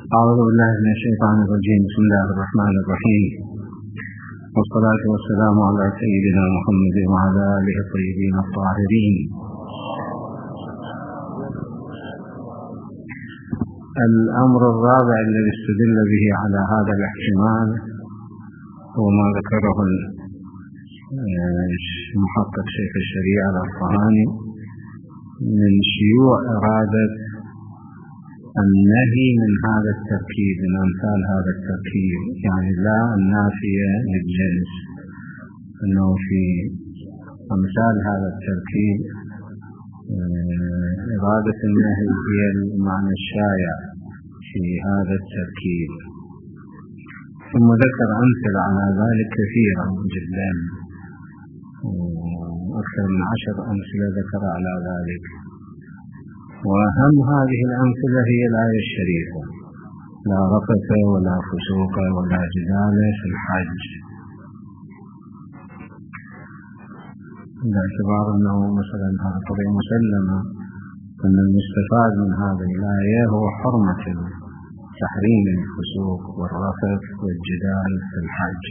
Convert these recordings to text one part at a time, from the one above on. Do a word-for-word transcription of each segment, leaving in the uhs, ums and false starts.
أعوذ بالله من الشيطان الرجيم. بسم الله الرحمن الرحيم، والصلاة والسلام على سيدنا محمد وعلى آله الطيبين الطاهرين. الأمر الرابع الذي استدل به على هذا الاحتمال هو ما ذكره المحقق شيخ الشريعة الأصفهاني من شيوع إرادة النهي من هذا التركيب، من أمثال هذا التركيب، يعني لا النافية للجنس، أنه في أمثال هذا التركيب إرادة النهي هي المعنى الشائع في هذا التركيب. ثم ذكر أمثلة على ذلك كثيرا جدا، أكثر من عشر أمثلة ذكر على ذلك، وأهم هذه الأمثلة هي الآية الشريفة: لا رفث ولا فسوق ولا جدال في الحج، باعتبار أنه مثلا هذا طريق مسلمة أن المستفاد من هذه الآية هو حرمة تحريم الفسوق والرفث والجدال في الحج.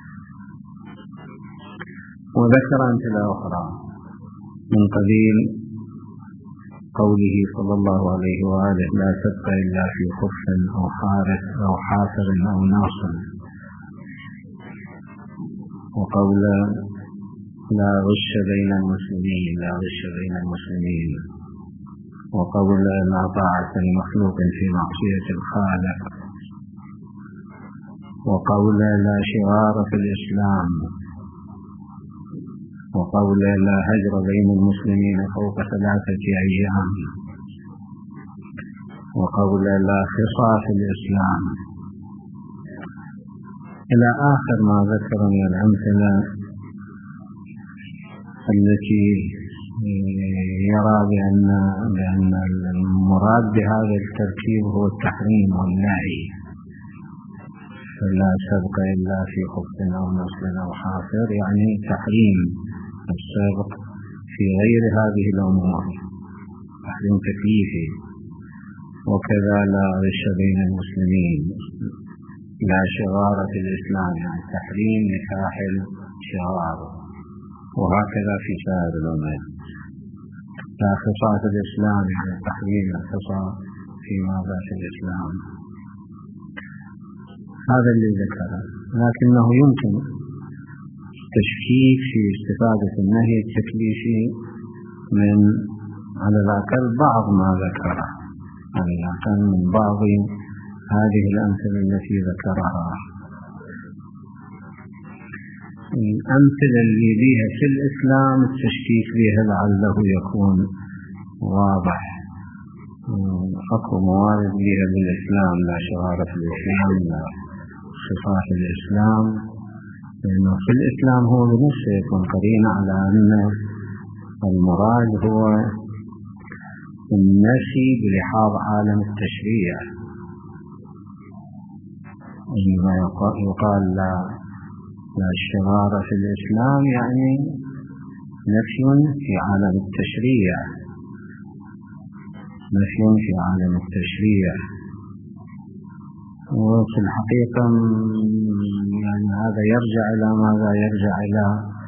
وذكر أمثلة أخرى من قبيل قوله صلى الله عليه وآله: لا سبق إلا في خف أو حارس أو حافر أو ناصر، وقول لا غش بين المسلمين لا غش بين المسلمين، وقول لا طاعة لمخلوق في معصية الخالق، وقول لا شغار في الإسلام، وقول لا هجر بين المسلمين فوق ثلاثة أيام، وقول لا خصى في الإسلام، إلى آخر ما ذكر من الأمثلة التي يرى بأن, بأن المراد بهذا التركيب هو التحريم والنهي، فلا سبق إلا في خف أو نصل أو حافر، يعني تحريم السابق في غير هذه الأمور، تحريم تكليفي. وكذا لا غش بين المسلمين، لا شغار في الإسلام، يعني تحريم نكاح الشغار، وهكذا في سائر الأمور. لا خصى في الإسلام، يعني تحريم الخصى فيما بعد الإسلام. هذا اللي ذكره، لكنه يمكن تشكيك في استفادة النهي التكليفي من على الأقل بعض ما ذكره، على الأقل من بعض هذه الأمثلة التي ذكرها. الأمثلة اللي بها في الإسلام التشكيك بها لعله يكون واضح، أكو موارد بها بالإسلام: لا شغار في الإسلام، لا خصى في الإسلام، لأنه في الإسلام هو بنفسه يكون قرينة على أن المراد هو النفي بلحاظ عالم التشريع. عندما يقال لا لا الشغار في الإسلام يعني نفي في عالم التشريع، نفي في عالم التشريع. وفي الحقيقة يعني هذا يرجع إلى ماذا؟ يرجع إلى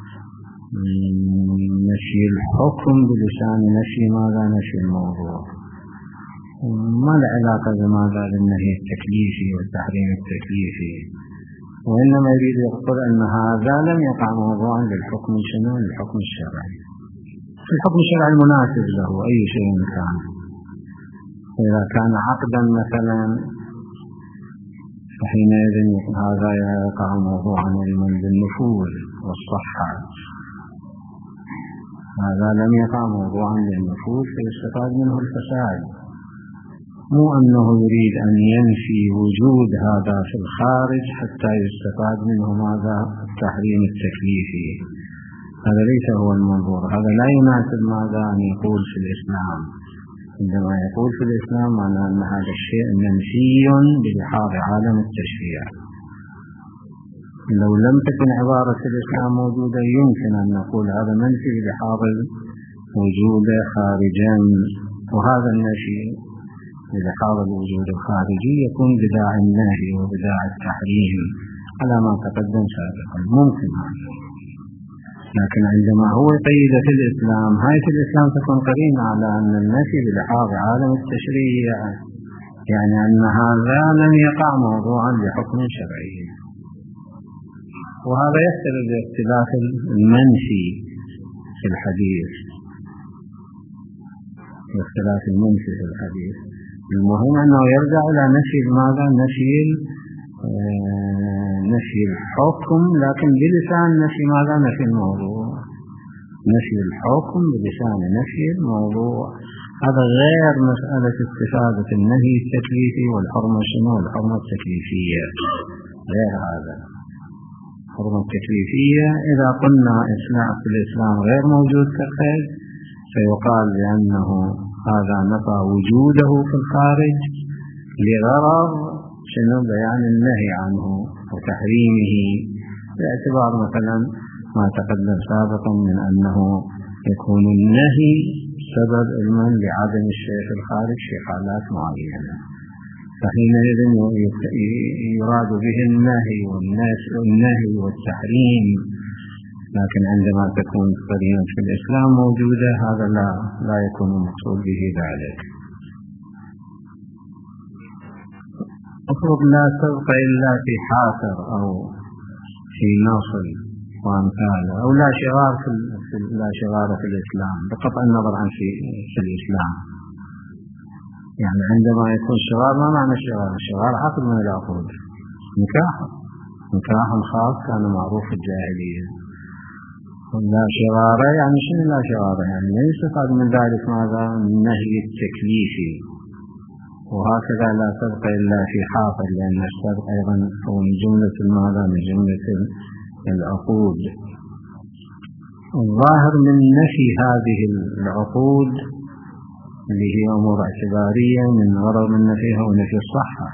نفي الحكم بلسان نفي ماذا؟ نفي الموضوع. ما العلاقة بماذا؟ بالنهي التكليفي والتحريم التكليفي، وإنما يريد يقول أن هذا لم يقع موضوعا للحكم شنو؟ للحكم الشرعي. الحكم الشرعي المناسب له أي شيء كان. إذا كان عقدا مثلا فحينئذ هذا يقع موضوعا لمن بالنفوذ والصحة، هذا لم يقع موضوعا للنفوذ فيستفاد منه الفساد. مو أنه يريد أن ينفي وجود هذا في الخارج حتى يستفاد منه ماذا؟ التحريم التكليفي. هذا ليس هو المنظور، هذا لا يناسب ماذا؟ أن يقول في الإسلام. عندما يقول في الإسلام معنى أن هذا الشيء منفي بلحاظ عالم التشريع. لو لم تكن عبارة الإسلام موجودة يمكن أن نقول هذا منفي بلحاظ وجوده خارجا، وهذا النفي بلحاظ الوجود الخارجي يكون بداعي النهي وبداعي التحريم على ما تقدم سابقا، ممكن هذا. لكن عندما هو يقيد في الإسلام، هاية الإسلام تكون قرينة على أن النفي بلحاظ عالم التشريع، يعني أن هذا لم يقع موضوعا لحكم شرعي. وهذا يختلف باختلاف المنفي في الحديث، باختلاف المنفي في الحديث. المهم أنه يرجع إلى نفي ماذا؟ نفي نفي الحكم، لكن بلسان نفي ماذا؟ نفي الموضوع. نفي الحكم بلسان نفي الموضوع، هذا غير مسألة استفادة النهي التكليفي والحرمة شنو؟ والحرمة التكليفية غير هذا. الحرمة التكليفية إذا قلنا إسلام في الإسلام غير موجود كالقيد، فيقال بأنه هذا نفى وجوده في الخارج لغرض شنو؟ بيان النهي عنه وتحريمه، باعتبار مثلا ما تقدم سابقا من أنه يكون النهي سبب علما لعدم الشيء في الخارج في حالات معينة، فحينئذ يراد به النهي والنهي والتحريم. لكن عندما تكون قرينة في الإسلام موجودة، هذا لا لا يكون المقصود به ذلك. افرض لا سبق إلا في حافر أو في نصل وأمثاله، أو لا شغار في, في لا شغار في الإسلام بقطع النظر عن في, في الإسلام. يعني عندما يكون شغار، ما معنى الشغار؟ الشغار عقد من العقود، نكاح نكاح خاص كان معروف في الجاهلية. لا شغارة يعني شنو لا شغارة؟ يعني لا يستفاد من ذلك ماذا؟ النهي التكليفي. وهكذا لا سبق إلا في حافر، لأن السبق أيضا هو من جملة ماذا؟ من جملة العقود. الظاهر من نفي هذه العقود اللي هي أمور اعتبارية من غرض من نفيها ونفي الصحة،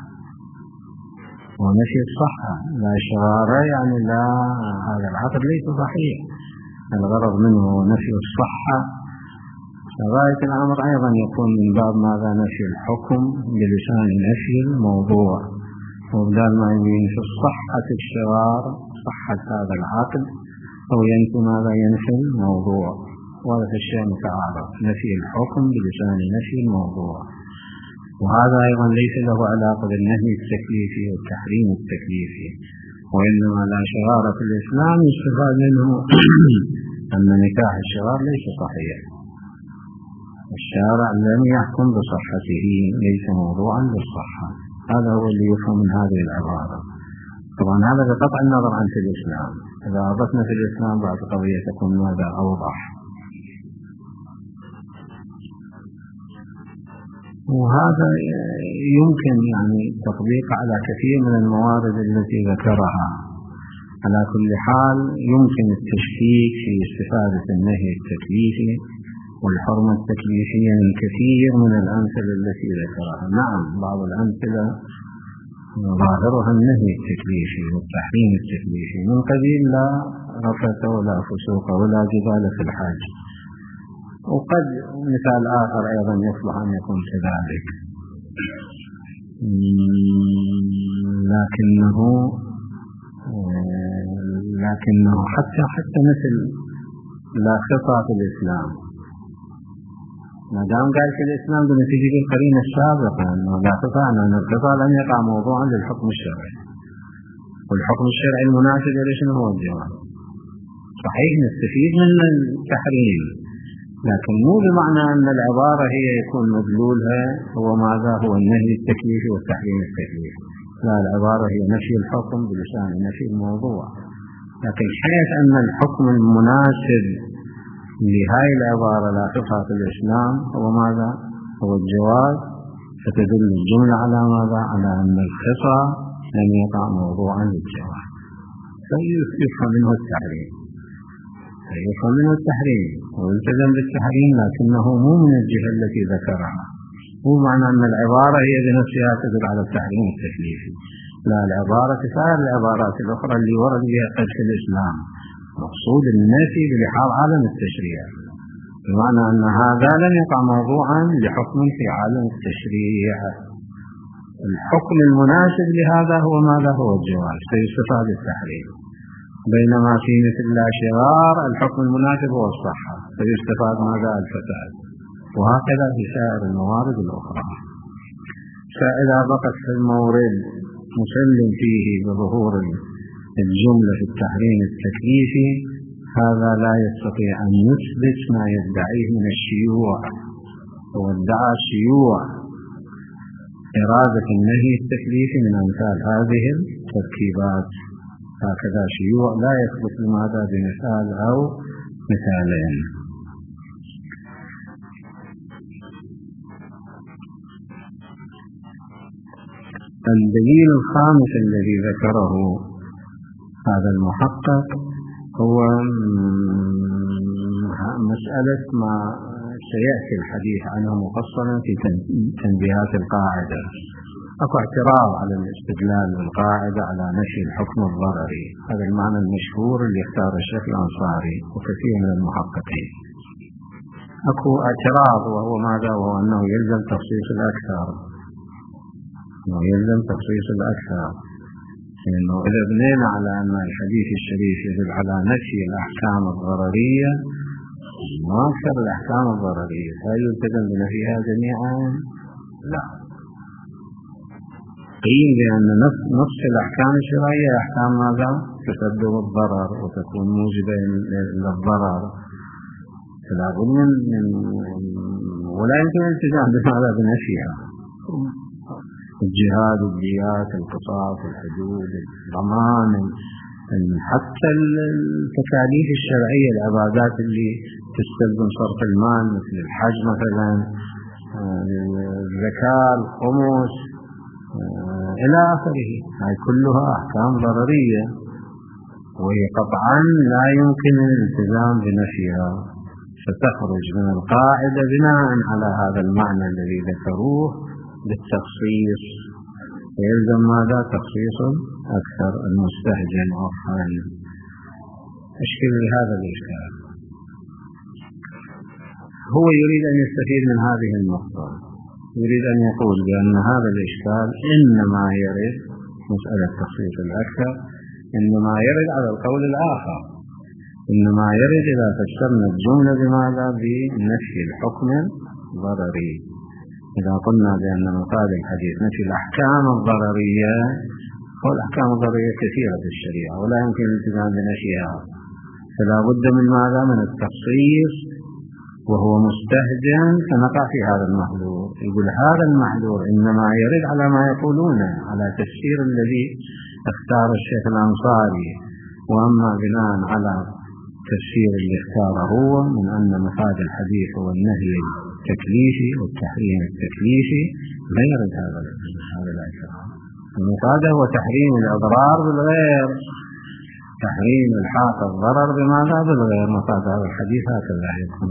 ونفي الصحة. لا شغارة يعني لا، هذا العقد ليس صحيح، الغرض منه نفي الصحة. غاية الأمر أيضا يكون من باب ماذا؟ نفي الحكم بلسان نفي الموضوع، وبدال ما ينفي الصحة الشغار صحة هذا العقد، أو ينفي ماذا؟ ينفي الموضوع. وهذا الشيء متعارض، نفي الحكم بلسان نفي الموضوع. وهذا أيضا ليس له علاقة بالنهي التكليفي والتحريم التكليفي، وإنما لا شغار في الإسلام يستفاد منه أن نكاح الشغار ليس صحيح، الشارع لم يحكم بصحته، ليس موضوعا للصحة. هذا هو اللي يفهم من هذه العبارة. طبعا هذا بقطع النظر عن في الإسلام، إذا أضفنا في الإسلام بعد قضية تكون ماذا؟ أوضح. وهذا يمكن يعني تطبيق على كثير من الموارد التي ذكرها. على كل حال يمكن التشكيك في استفادة النهي التكليفي والحرمة التكليفية من كثير من الأمثلة التي ذكرها. نعم بعض الأمثلة ظاهرها النهي التكليفي والتحريم التكليفي، من قبيل لا رفث ولا فسوق ولا جدال في الحاج. وقد مثال آخر أيضا يصلح أن يكون كذلك، لكنه لكنه حتى حتى مثل لا خطأ في الإسلام، ما دام قال في الإسلام بنتيجة القرينة السابقة أنه لا خطأ، أن الخطأ لم يقع موضوعا للحكم الشرعي، والحكم الشرعي المناسب ليش هو الجواز. صحيح نستفيد من التحريم، لكن مو بمعنى أن العبارة هي يكون مدلولها هو ماذا؟ هو النهي التكليفي والتحريم التكليفي. لا، العبارة هي نفي الحكم بلسان نفي الموضوع. لكن حيث أن الحكم المناسب لهذه العبارة لا تقع في الإسلام هو ماذا؟ هو الجواز، فتدل الجملة على ماذا؟ على أن الخطأ لم يقع موضوعا للجواز، فيفهم منه التحريم يفهم منه التحريم ويلتزم بالتحريم، لكنه مو من الجهة التي ذكرها. مو معنى أن العبارة هي بنفسها تدل على التحريم التكليفي، لا، العبارة كسائر العبارات الأخرى اللي ورد بها قد في الإسلام، مقصود النفي بلحاظ عالم التشريع، بمعنى أن هذا لم يقع موضوعا لحكم في عالم التشريع. الحكم المناسب لهذا هو ماذا؟ هو الجواز، فيستفاد التحريم. بينما في مثل لا شرار الحكم المناسب هو الصحة، فيستفاد ماذا؟ الفساد. وهكذا في سائر الموارد الأخرى. فإذا بقت في المورد مسلم فيه بظهور الجملة في التحريم التكليفي، هذا لا يستطيع أن يثبت ما يدعيه من الشيوع. هو ادعى شيوع إرادة النهي التكليفي من أمثال هذه التركيبات، هكذا شيوع لا يثبت لماذا بمثال أو مثالين. الدليل الخامس الذي ذكره هذا المحقق هو مسألة ما سيأتي الحديث عنه مفصلا في تنبيهات القاعدة. أكو اعتراض على الاستدلال بالقاعدة على نفي الحكم الضرري، هذا المعنى المشهور اللي اختار الشيخ الأنصاري وكثير من المحققين. أكو اعتراض وهو ماذا؟ وهو أنه يلزم تخصيص الأكثر، أنه يلزم تخصيص الأكثر، لأنه إذا بنينا على أن الحديث الشريف يدل على نفي الأحكام الضررية ما أكثر الأحكام الضررية، هل يلتزم بنفيها جميعا؟ لا. قيل بأن نفس الأحكام الشرعية أحكام ماذا؟ تسبب الضرر وتكون موجبة للضرر، فلا بد من ولا يمكن الالتزام بماذا؟ بنفيها. الجهاد، الديات، القصاص، الحدود، الضمان، حتى التكاليف الشرعية، العبادات اللي تستلزم صرف المال مثل الحج مثلا، الزكاة، الخمس إلى آخره، هاي كلها أحكام ضررية وهي قطعا لا يمكن الالتزام بنفيها، فتخرج من القاعدة بناء على هذا المعنى الذي ذكروه بالتخصيص، ويلزم ماذا؟ تخصيص أكثر المستهجن عرفا. أشكل لهذا الإشكال. هو يريد أن يستفيد من هذه النقطة، يريد أن يقول بأن هذا الإشكال إنما يرد مسألة تخصيص الأكثر إنما يرد على القول الآخر، إنما يرد إذا فسرنا الجملة بماذا؟ بنفي الحكم الضرري. إذا قلنا بأن مفاد الحديث نفي الأحكام الضررية، والأحكام الضررية كثيرة في الشريعة ولا يمكن الالتزام بنفيها، فلا بد من ماذا؟ من التخصيص وهو مستهجن، فنقع في هذا المحذور. يقول هذا المحذور إنما يرد على ما يقولون، على تفسير الذي اختار الشيخ الأنصاري، وأما بناء على تفسير اللي اختاره هو من أن مفاد الحديث هو النهي التكليفي والتحريم التكليفي، لا يرد هذا هذا الأشياء. المفاد هو تحريم الأضرار بالغير، تحريم الحاق الضرر بماذا؟ بالغير. مفاد هذا الحديث هكذا يكون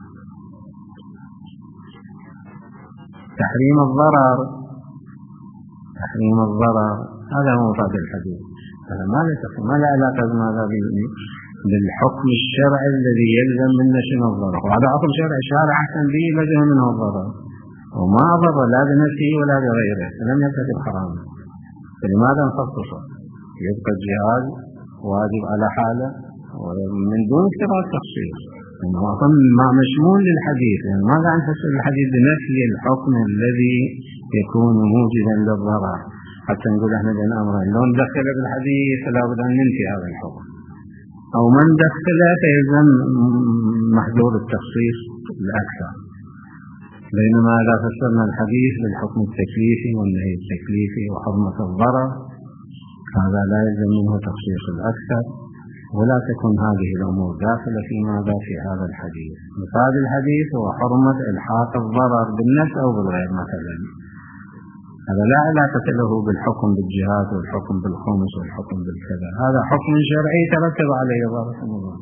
تحريم الضرر، تحريم الضرر هذا هو مفاد الحديث. هذا ما له ما له علاقة بماذا؟ بالحكم الشرعي الذي يلزم من نشر الضرر، وهذا حكم شرعي شارع أحسن به لزم منه الضرر وما ضر لا بنفسه ولا بغيره، فلم يرتكب حراما، فلماذا نخصصه؟ يبقى الجهاد واجب على حاله ومن دون افتراض تخصيص، لأنه أصلا مشمول للحديث. يعني ماذا عن تفسير الحديث بنفي الحكم الذي يكون موجدا للضرر؟ حتى نقول احنا بين أمرين، لو ندخل بالحديث فلا بد أن ننفي هذا الحكم، أو من دخله فيلزم محذور التخصيص الأكثر. بينما إذا فسرنا الحديث بالحكم التكليفي والنهي التكليفي وحرمة الضرر، هذا لا يلزم منه تخصيص الأكثر، ولا تكون هذه الأمور داخلة في ماذا؟ في هذا الحديث. مفاد الحديث هو حرمة إلحاق الضرر بالنفس أو بالغير مثلا، هذا لا علاقة له بالحكم بالجهاد والحكم بالخمس والحكم بالكذا، هذا حكم شرعي ترتب عليه ضرر.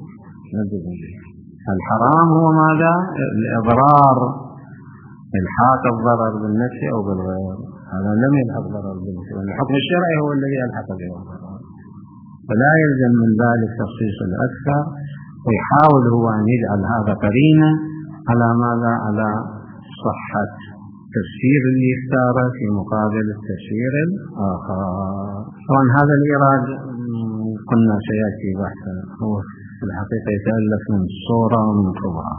الحرام هو ماذا؟ الإضرار، إلحاق الضرر بالنفس أو بالغير، هذا لم يلحق ضرر بالنفس، الحكم الشرعي هو الذي يلحق به الضرر، فلا يلزم من ذلك تخصيص الأكثر. ويحاول هو أن يجعل هذا قرينة على ماذا؟ على صحة تفسير اللي اختاره في مقابل التفسير الآخر. طبعا هذا الإيراد قلنا سيأتي بحثا، هو في الحقيقة يتألف من الصورة ومن الكبرى.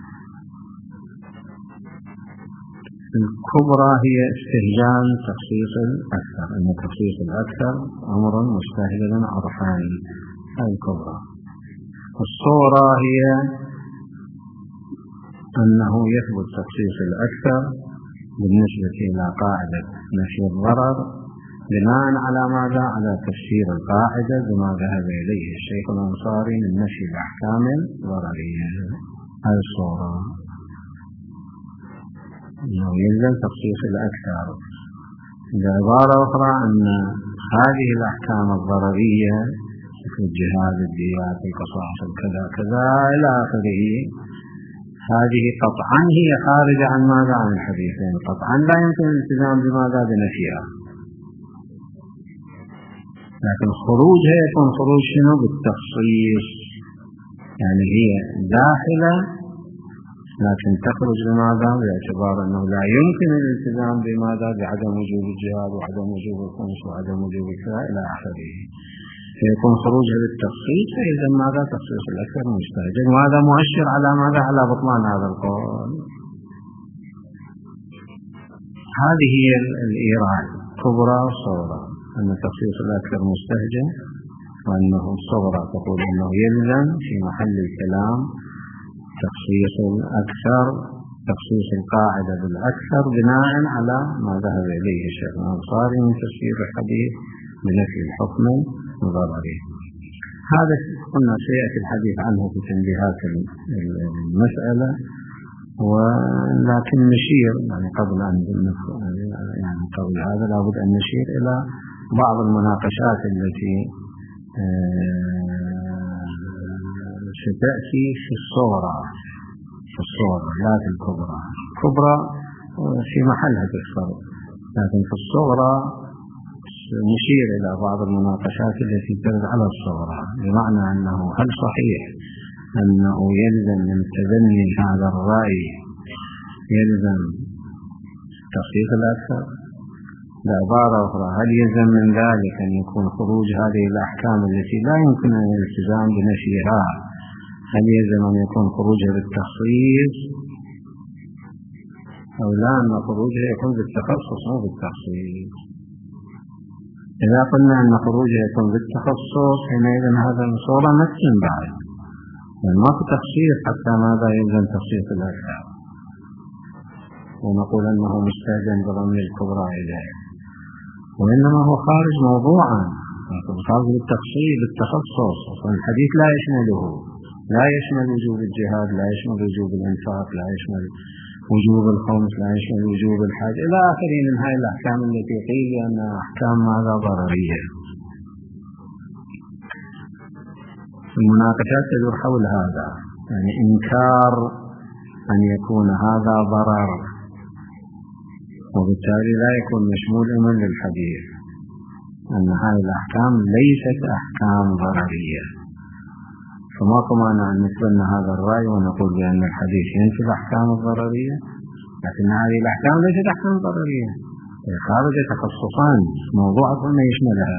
الكبرى هي استهجان تخصيص الأكثر، أن تخصيص الأكثر أمر مستهجن عرفاني، هذه الكبرى. الصورة هي أنه يثبت تخصيص الأكثر بالنسبة إلى قاعدة نفي الضرر بناء على ماذا؟ على تفسير القاعدة بما ذهب إليه الشيخ الأنصاري من نفي الأحكام الضررية. هذه الصورة أنه يلزم تخصيص الأكثر. بعبارة أخرى أن هذه الأحكام الضررية مثل الجهاد، الديات، القصاص، كذا كذا إلى آخره، هذه قطعا هي خارجة عن ماذا؟ عن الحديثين، قطعا لا يمكن الالتزام بماذا؟ بنفيها. لكن خروجها يكون خروج شنو؟ بالتخصيص، يعني هي داخلة لكن تخرج بماذا؟ باعتبار أنه لا يمكن الالتزام بماذا؟ بعدم وجوب الجهاد وعدم وجوب الخمس وعدم وجوب كذا إلى آخره، فيكون خروجها بالتخصيص، فإذا ماذا؟ تخصيص الأكثر مستهجن، وهذا مؤشر على ماذا؟ على بطلان هذا القول. هذه هي الإيراد كبرى صورة، أن تخصيص الأكثر مستهجن، وأنه الصورة تقول أنه يلزم في محل الكلام تخصيص الأكثر، تخصيص القاعدة بالأكثر بناء على ما ذهب إليه الشيخ الأنصاري من تفسير الحديث بنفي الحكم الضرري. هذا قلنا سيأتي الحديث عنه في تنبيهات المسألة، ولكن نشير يعني قبل أن يعني قبل هذا لابد أن نشير إلى بعض المناقشات التي ستأتي في الصورة، في الصورة لا في الكبرى. الكبرى في محلها تكثر، لكن في الصورة نشير إلى بعض المناقشات التي ترد على الصورة، بمعنى أنه هل صحيح أنه يلزم من تبني هذا الرأي يلزم تخصيص الأكثر؟ بعبارة أخرى، هل يلزم من ذلك أن يكون خروج هذه الأحكام التي لا يمكن الالتزام بنفيها، هل يلزم أن يكون خروجها بالتخصيص أو لا، أن خروجها يكون بالتخصص مو بالتخصيص؟ إذا قلنا أن خروجها يكون بالتخصص حينئذ هذا الصورة نفسه بعد، يعني ما في تخصيص حتى ماذا يلزم تخصيص الأكثر، ونقول أنه مستهجن بضم الكبرى إليه، وإنما هو خارج موضوعا، خارج بالتخصيص بالتخصص. الحديث لا يشمله، لا يشمل وجوب الجهاد، لا يشمل وجوب الإنفاق، لا يشمل وجوب الخمس، لا يشمل وجوب الحج إلى آخره من هذه الأحكام التي قيل أنها أحكام ماذا؟ ضررية. المناقشات تدور حول هذا، يعني إنكار أن يكون هذا ضرر، وبالتالي لا يكون مشمول من للحديث، أن هذه الأحكام ليست أحكام ضررية. فما طمعنا أن نتبنى هذا الرأي ونقول بأن الحديث ينفي الأحكام الضررية، لكن هذه الأحكام ليست أحكام ضررية، هي خارج تخصصان موضوع قلنا يشملها.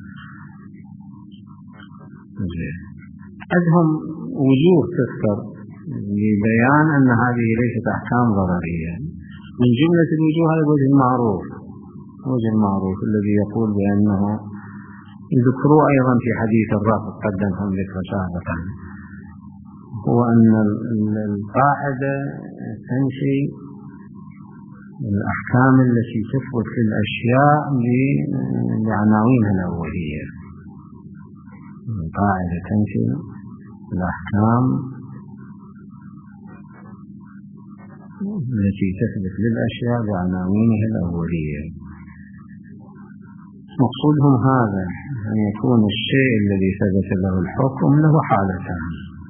أدهم وجوه تذكر لبيان أن هذه ليست أحكام ضررية. من جملة الوجوه هذا الوجه المعروف، الوجه المعروف الذي يقول بأنه ذكروا أيضا في حديث الرافض قدمهم ذكر سابقا، هو أن القاعدة تنشي الأحكام التي تثبت في الأشياء بعناوينها الأولية. القاعدة تنشي الأحكام التي تثبت للأشياء بعناوينها الأولية. مقصودهم هذا أن يكون الشيء الذي ثبت له الحكم له حالتان،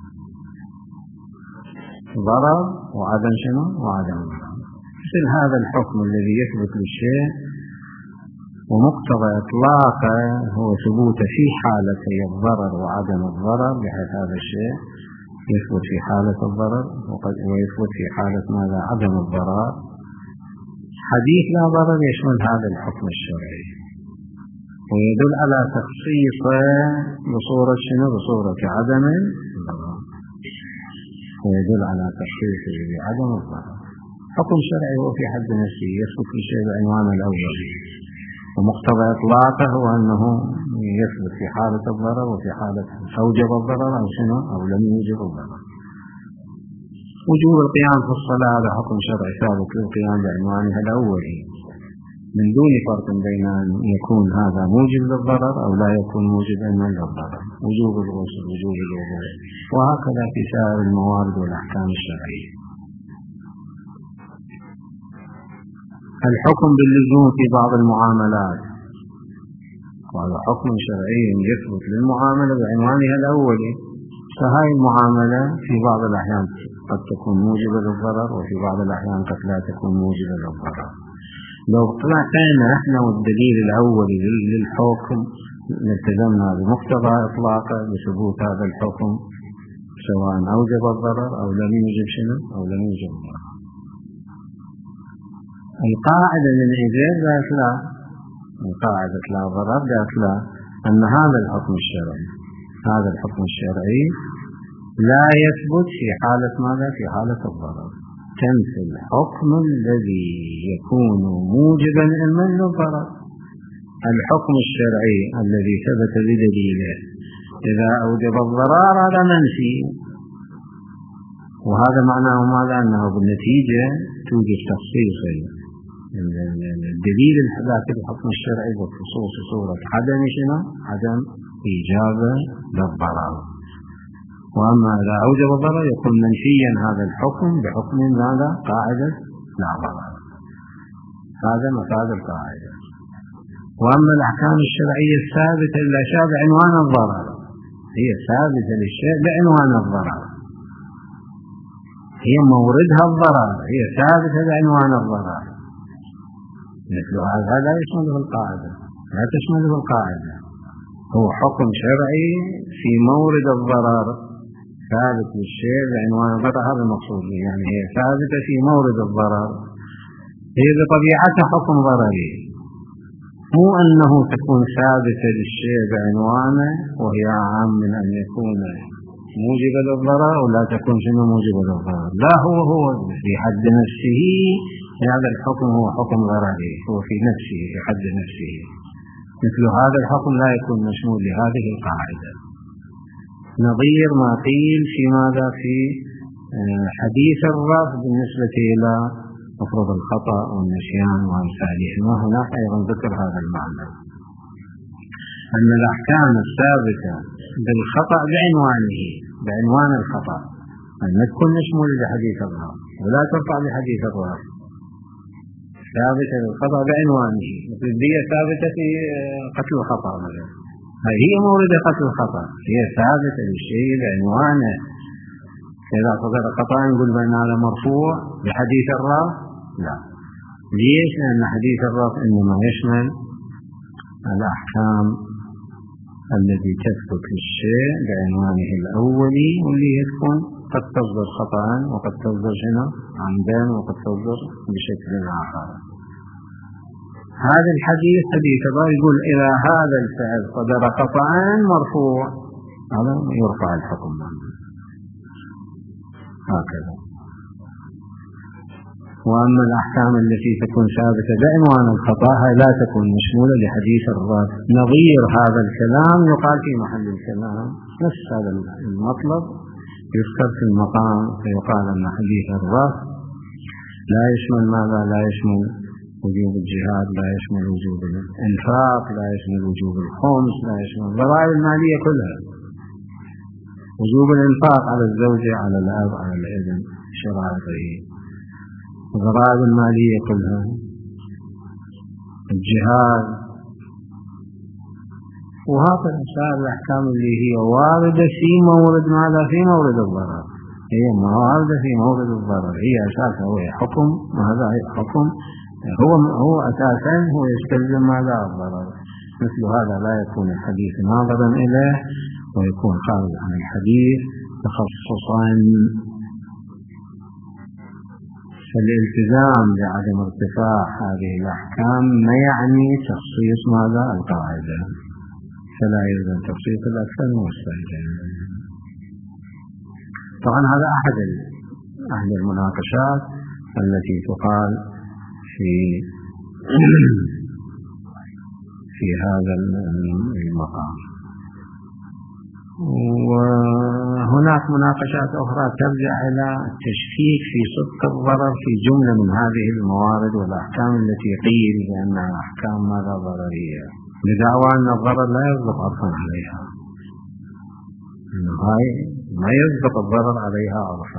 ضرر وعدم شنو؟ وعدم ضرر. مثل هذا الحكم الذي يثبت للشيء ومقتضى إطلاقه هو ثبوت في حالتي الضرر وعدم الضرر، بحيث هذا الشيء يثبت في حالة الضرر وقد ويثبت في حالة ماذا عدم الضرر. حديث لا ضرر يشمل هذا الحكم الشرعي ويدل على تخصيصه بصورة شنو؟ بصورة عدم الضرر، ويدل على تخصيصه بعدم الضرر. حكم شرعي هو في حد نفسه يثبت في شيء بعنوان الأول، ومقتضى إطلاقه هو أنه يثبت في حالة الضرر وفي حالة أوجب الضرر أو شنو أو لم يوجب الضرر. وجوب القيام في الصلاة هذا حكم شرعي ثابت للقيام بعنوانها الأولي من دون فرق بين أن يكون هذا موجب للضرر أو لا يكون موجبا للضرر. وجوب الغسل، وجوب الوضوء، وهكذا في سائر الموارد والأحكام الشرعية. الحكم باللزوم في بعض المعاملات، وهذا حكم شرعي يثبت للمعاملة بعنوانها الأولي. فهذه المعاملة في بعض الأحيان قد تكون موجبة للضرر وفي بعض الأحيان قد لا تكون موجبة للضرر. لو طلعنا احنا والدليل الأولي للحكم التزمنا بمقتضى إطلاقه بثبوت هذا الحكم سواء أوجب الضرر أو لم يوجب شنو أو لم يوجب الضرر. القاعدة للعباد ذات لا القاعدة لا ضرر ذات لا أن هذا الحكم الشرعي هذا الحكم الشرعي لا يثبت في حالة ماذا؟ في حالة الضرر. تنفي الحكم الذي يكون موجبا إما للضرر. الحكم الشرعي الذي ثبت بدليله إذا أوجب الضرر هذا منفي، وهذا معناه ماذا؟ أنه بالنتيجة توجد تخصيصا الدليل الحداثي بالحكم الشرعي بخصوص صورة عدم شنو؟ عدم إيجابه للضرر. وأما إذا أوجب الضرر يكون منفيا هذا الحكم بحكم ماذا؟ قاعدة لا ضرر. هذا مفاد القاعدة. وأما الأحكام الشرعية الثابتة للأشياء بعنوان الضرر هي ثابتة للشيء بعنوان الضرر، هي موردها الضرر، هي ثابتة بعنوان الضرر. مثل هذا لا يشمله القاعدة، لا تشمله القاعدة. هو حكم شرعي في مورد الضرر ثابت للشيء بعنوان الضرر، هذا المقصود يعني هي ثابتة في مورد الضرر، هي بطبيعتها حكم ضرري، مو أنه تكون ثابتة للشيء بعنوانه وهي أعم من أن يكون موجبة للضرر ولا تكون شنو موجبة للضرر. لا، هو هو في حد نفسه هذا الحكم هو حكم ضرري، هو في نفسه في حد نفسه. مثل هذا الحكم لا يكون مشمول لهذه القاعدة، نظير ما قيل في ماذا في حديث الرفض بالنسبة إلى مفروض الخطأ والنسيان وأمثالهما. هناك أيضا ذكر هذا المعنى أن الأحكام الثابتة بالخطأ بعنوانه بعنوان الخطأ أن تكون مشمولة لحديث الرفض ولا ترفع لحديث الرفض، ثابتة بالخطأ بعنوانه. مثل الدية ثابتة في قتل الخطأ مثلا، هي موردة قتل الخطأ، هي ثابتة للشيء بعنوانه. إذا قتل الخطأ نقول بأن هذا مرفوع بحديث الرفض؟ لا. ليش؟ لأن حديث الرفض إنما يشمل الأحكام التي تثبت للشيء بعنوانه الأولي، واللي تكون قد تصدر خطأ وقد تصدر شنو عمدا وقد تصدر بشكل آخر. هذا الحديث حديث الله يقول إذا هذا الفعل صدر خطأ مرفوع، هذا يرفع الحكم هكذا. وأما الأحكام التي تكون ثابتة بعنوان الخطأ لا تكون مشمولة لحديث الرفض. نظير هذا الكلام يقال في محل الكلام، نفس هذا المطلب يذكر في المقام فيقال أن حديث الرفض لا يشمل ماذا؟ لا يشمل وجوب الجهاد، لا يشمل وجوب الإنفاق، لا يشمل وجوب الخمس، لا يشمل الضرائب المالية كلها، وجوب الإنفاق على الزوجة على الأب على الابن شرائطه، الضرائب المالية كلها، الجهاد، وهكذا سائر الأحكام اللي هي واردة في مورد ماذا؟ في مورد الضرر، هي واردة في مورد الضرر، هي أساسا هو حكم، وهذا حكم هو هو أساسا هو يستلزم ماذا؟ الضرر. مثل هذا لا يكون الحديث ناظرا إليه ويكون خارج عن الحديث تخصصا، فالالتزام بعدم ارتفاع هذه الأحكام ما يعني تخصيص ماذا؟ القاعدة، فلا يلزم تخصيص الأكثر والمستهجن. طبعا هذا أحد أحد المناقشات التي تقال في في هذا المقام. وهناك مناقشات أخرى ترجع إلى التشكيك في صدق الضرر في جملة من هذه الموارد والأحكام التي قيل بأنها أحكام ماذا ضررية، بدعوى أن الضرر لا يصدق عرفا عليها، هاي ما يصدق الضرر عليها عرفا.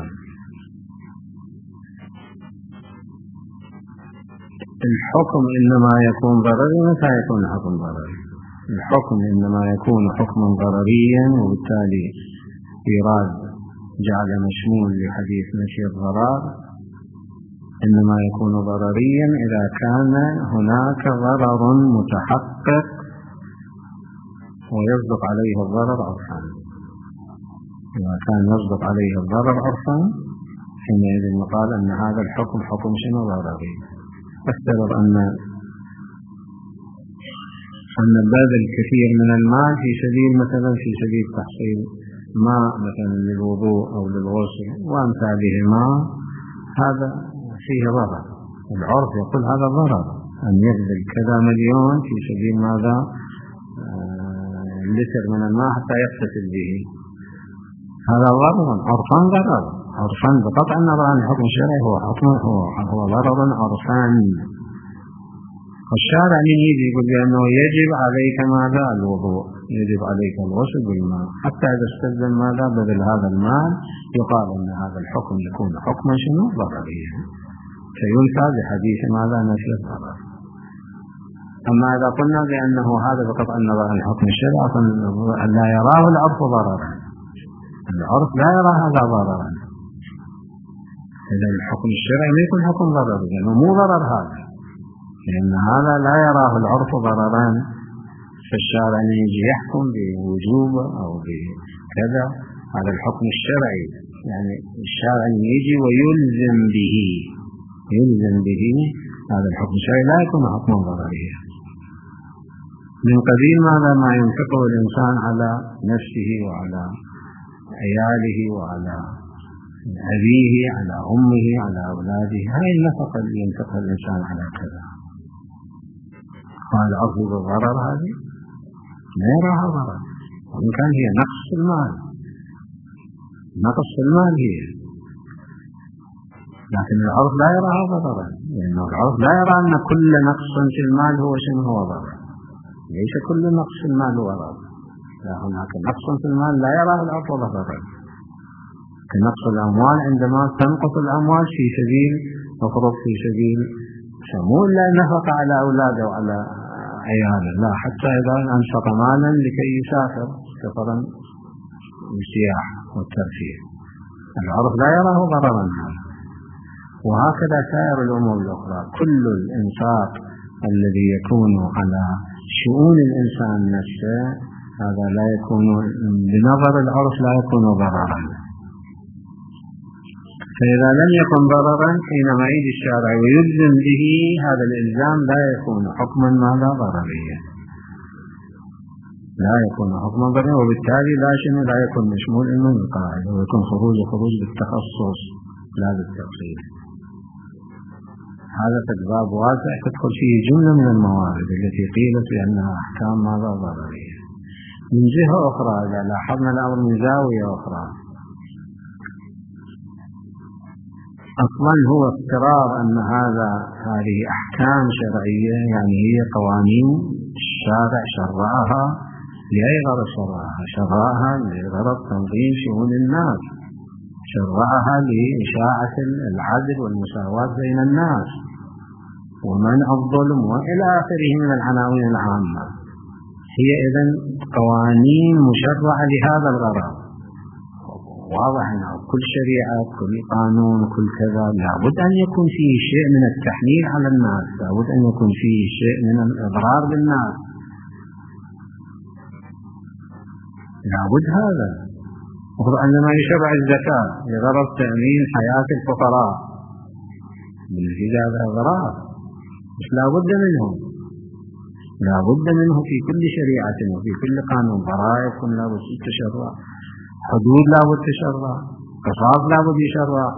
الحكم إنما يكون ضرري. متى يكون الحكم ضرري؟ الحكم إنما يكون حكما ضرريا، وبالتالي إيراد جعل مشمول لحديث نفي الضرر إنما يكون ضرريا إذا كان هناك ضرر متحقق ويصدق عليه الضرر عرفا. إذا كان يصدق عليه الضرر عرفا حينئذ نقال أن هذا الحكم حكم شنو؟ ضرري. أفترض أن أن بذل الكثير من المال في سبيل مثلا في سبيل تحصيل ماء مثلا للوضوء أو للغسل وأمثالهما، هذا فيه ضرر. العرف يقول هذا ضرر، أن يبذل كذا مليون في سبيل ماذا؟ آه لتر من الماء حتى يغتسل به، هذا ضرر عرفان. ضرر عرفان بقطع النظر عن الحكم الشرعي هو حكم هو هو ضرر عرفان. الشارع من يجي يقول بأنه يجب عليك ماذا؟ الوضوء، يجب عليك الغسل بالماء، حتى إذا استلزم ماذا؟ بذل هذا المال يقال أن هذا الحكم يكون حكما شنو؟ ضرريا، فينفى بحديث ماذا؟ نفي الضرر. أما إذا قلنا بأنه هذا بقطع النظر عن الحكم الشرعي لا يراه العرف ضررا، العرف لا يرى هذا ضررا، إذا الحكم الشرعي ما يكون حكم ضرر، لأنه مو ضرر هذا، لأن هذا لا يراه العرف ضررا. فالشارع يجي يحكم بوجوب أو بكذا، هذا الحكم الشرعي يعني الشارع يجي ويلزم به، يلزم به هذا الحكم الشرعي لا يكون حكما ضرريا. من قبيل ماذا؟ ما ينفقه الإنسان على نفسه وعلى عياله وعلى أبيه على أمه على أولاده، هاي النفقة اللي ينفقها الإنسان على كذا، قال عرض بالضرر هذه لا يراها ضرر، وإن كان هي نقص في المال، نقص في المال هي، لكن العرض لا يراها ضررا، لأن العرض لا يرى أن كل نقص في المال هو شنو؟ هو ضرر. ليس كل نقص في المال هو ضرر، لا، هناك نقص في المال لا يراه العرض ضررا، كنقص الأموال عندما تنقص الأموال في سبيل مفروض في سبيل شمول لا نفق على أولاده وعلى عياله، لا، حتى إذا أنفق مالا لكي يسافر سفرا للسياحة والترفيه، العرف لا يراه ضررا هذا. وهكذا سائر الأمور الأخرى، كل الإنفاق الذي يكون على شؤون الإنسان نفسه هذا لا يكون بنظر العرف لا يكون ضررا. فإذا لم يكن ضررا حينما يجي الشارع ويلزم به، هذا الإلزام لا يكون حكما ماذا؟ ضرريا، لا يكون حكما ضرريا، وبالتالي لا شنو؟ لا يكون مشمول من القاعدة، ويكون خروج خروج بالتخصص لا بالتفصيل. هذا باب واسع تدخل فيه جملة من الموارد التي قيلت بأنها أحكام ماذا؟ ضررية. من جهة أخرى إذا لاحظنا الأمر من زاوية أخرى، أصلا هو افتراض أن هذا هذه أحكام شرعية، يعني هي قوانين الشارع شرعها لأي غرض شرعها؟ شرعها لغرض تنظيم شؤون الناس، شرعها لإشاعة العدل والمساواة بين الناس ومنع الظلم وإلى آخره من العناوين العامة. هي إذن قوانين مشرعة لهذا الغرض. واضح أن كل شريعة كل قانون كل كذا لابد أن يكون فيه شيء من التحميل على الناس، لابد أن يكون فيه شيء من الإضرار بالناس، لابد هذا. المفروض عندما يشرع الزكاة لغرض تأمين حياة الفقراء بالنتيجة هذا غرض، بس لا بد منه، لا بد منه في كل شريعة وفي كل قانون. ضرائب لا بد تشرع، حدود لا بد تشرع، قصاص لا بد يشرع،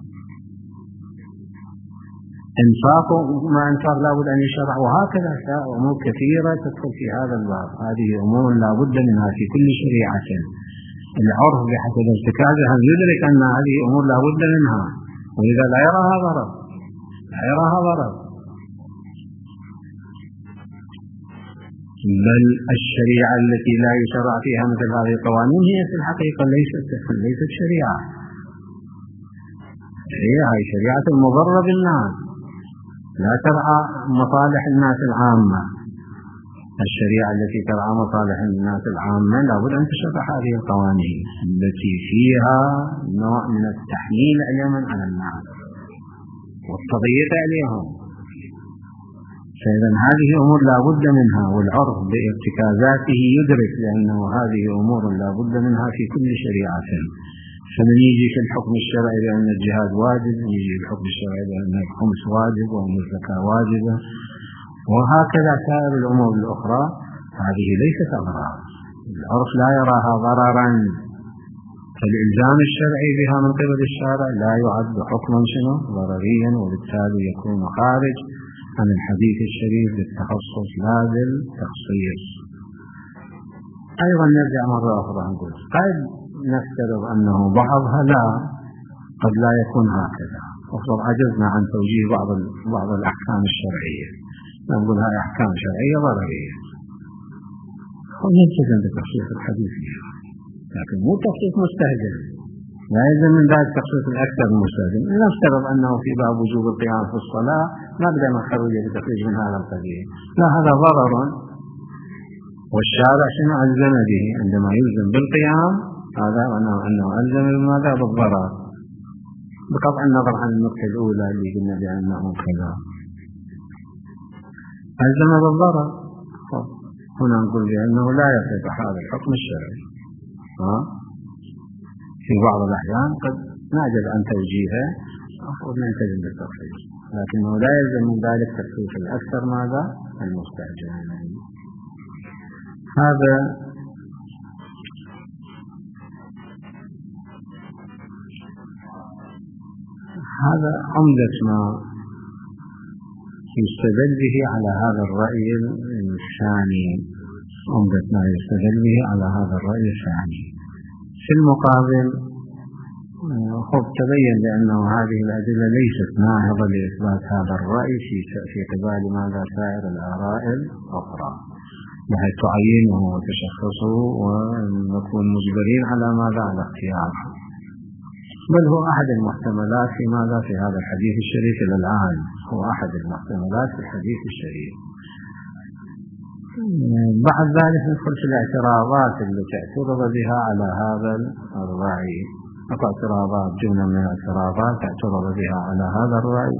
انفاق ما انفاق لا بد ان يشرع، وهكذا امور كثيرة تدخل في هذا الباب. هذه امور لا بد منها في كل شريعة. العرف بحسب ارتكازها يدرك ان هذه امور لا بد منها، ولذا لا يراها ضرر، لا يراها ضرر. بل الشريعة التي لا يشرع فيها مثل هذه القوانين هي في الحقيقة ليست ليست شريعة. هي شريعة المضرة بالناس، لا ترعى مصالح الناس العامة. الشريعة التي ترعى مصالح الناس العامة لابد أن تشرع هذه القوانين التي فيها نوع من التحميل علما على الناس والتضييق عليهم. فإذا هذه أمور لا بد منها، والعرف بارتكازاته يدرك لأنه هذه أمور لا بد منها في كل شريعة. فمن يجي في الحكم الشرعي بأن الجهاد واجب، يجي في الحكم الشرعي بأن الخمس واجب وأن الزكاة واجبة، وهكذا سائر الأمور الأخرى. هذه ليست أضرار، العرف لا يراها ضررا، فالإلزام الشرعي بها من قبل الشارع لا يعد حكما شنو ضرريا، وبالتالي يكون خارج عن الحديث الشريف للتخصص لا بالتخصيص. أيضا نرجع مرة أخرى نقول قد نفترض أنه بعضها لا، قد لا يكون هكذا، وقد عجزنا عن توجيه بعض بعض الأحكام الشرعية، نقول هاي أحكام شرعية ضررية ونلتزم بتخصيص الحديث فيها، لكن مو تخصيص مستهجن، لا يلزم من ذلك تخصيص الأكثر المستهجن. نفترض أنه في باب وجوب القيام في الصلاة نقدر نخرج بتخريج من هذا القضية، لا هذا ضرر والشارع شنو ألزم به عندما يلزم بالقيام، هذا أنه ألزم بماذا؟ بالضرر، بقطع النظر عن النقطة الأولى اللي قلنا بأنه كذا ألزم بالضرر. هنا نقول بأنه لا يصح هذا الحكم الشرعي. ها؟ في بعض الأحيان قد نعجز عن توجيهه المفروض نلتزم بالتخصيص، لكنه لا يلزم من ذلك تخصيص الأكثر ماذا؟ المستهجن. هذا هذا عمدة ما يستدل به على هذا الرأي الثاني، عمدة ما يستدل به على هذا الرأي الثاني. في المقابل خب تبين بأنه هذه الأدلة ليست ناهضة لإثبات هذا الرأي في في قبال ماذا سائر الآراء الأخرى، بحيث تعينه وتشخصه ونكون مجبرين على ماذا؟ على اختياره، بل هو أحد المحتملات في ماذا؟ في هذا الحديث الشريف إلى الآن، هو أحد المحتملات في الحديث الشريف. بعد ذلك ندخل في الاعتراضات التي اعترض بها على هذا الرأي. اعتراضات جملة من الاعتراضات اعترض بها على هذا الرأي،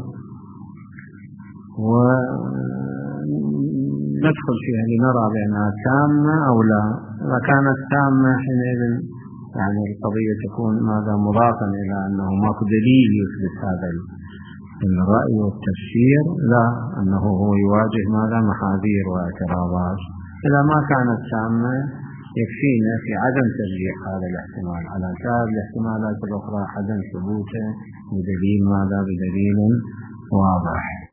وندخل فيها لنرى بأنها تامة أو لا. إذا كانت تامة حينئذ يعني القضية تكون ماذا؟ مضافا إلى أنه ماكو دليل يثبت هذا الرأي والتفسير، لا، أنه هو يواجه ماذا؟ محاذير واعتراضات. إذا ما كانت تامة يكفينا في عدم ترجيح هذا الاحتمال على سائر الاحتمالات الأخرى عدم ثبوته بدليل ماذا؟ بدليل واضح.